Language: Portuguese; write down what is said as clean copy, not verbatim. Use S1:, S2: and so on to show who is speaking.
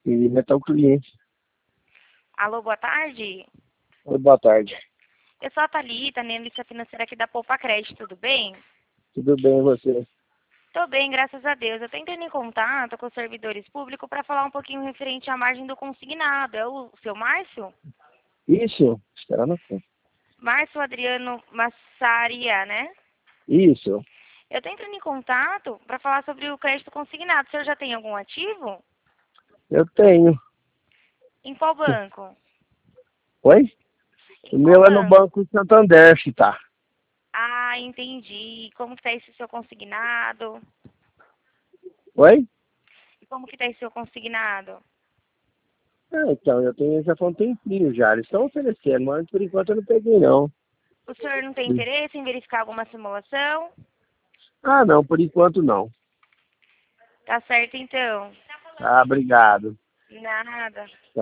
S1: E metal cliente.
S2: Alô, boa tarde.
S1: Oi, boa tarde.
S2: Eu sou a Thalita, analista financeira aqui da Poupa Crédito, tudo bem?
S1: Tudo bem, e você?
S2: Tô bem, graças a Deus. Eu tô entrando em contato com os servidores públicos para falar um pouquinho referente à margem do consignado. É o seu Márcio?
S1: Isso, espera na frente.
S2: Márcio Adriano Massaria, né?
S1: Isso,
S2: Eu tô entrando em contato para falar sobre o crédito consignado. O senhor já tem algum ativo?
S1: eu tenho.
S2: Em qual banco?
S1: Oi? O
S2: Em qual
S1: meu é no
S2: banco?
S1: Banco Santander, que tá.
S2: Ah, entendi. Como que tá esse seu consignado?
S1: Oi?
S2: E como que tá esse seu consignado?
S1: Então, eu tenho já faz um tempinho já. Eles estão oferecendo, mas por enquanto eu não peguei, não.
S2: O senhor não tem interesse em verificar alguma simulação?
S1: Ah, não, por enquanto não.
S2: Tá certo, então.
S1: Ah, obrigado.
S2: Nada.